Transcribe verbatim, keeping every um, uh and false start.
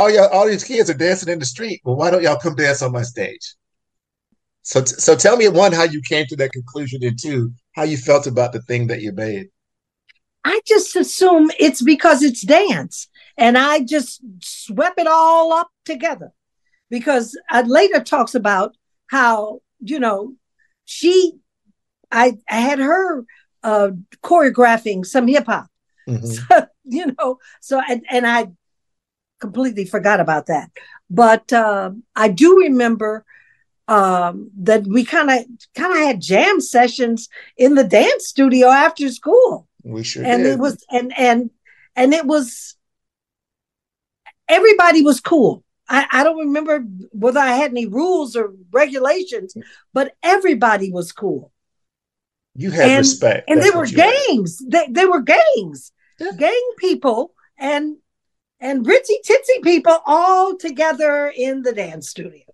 all y'all, all these kids are dancing in the street. Well, why don't y'all come dance on my stage? So, so tell me, one, how you came to that conclusion, and two, how you felt about the thing that you made. I just assume it's because it's dance. And I just swept it all up together because it later talks about how, you know, she, I, I had her uh, choreographing some hip hop, mm-hmm. so, you know, so, and, and I completely forgot about that. But uh, I do remember um, that we kind of, kind of had jam sessions in the dance studio after school. We sure and did. it was, and, and, and it was, everybody was cool. I, I don't remember whether I had any rules or regulations, but everybody was cool. You had and, respect. And That's they were gangs. They, they were gangs, yeah. gang people and and ritzy titsy people all together in the dance studio.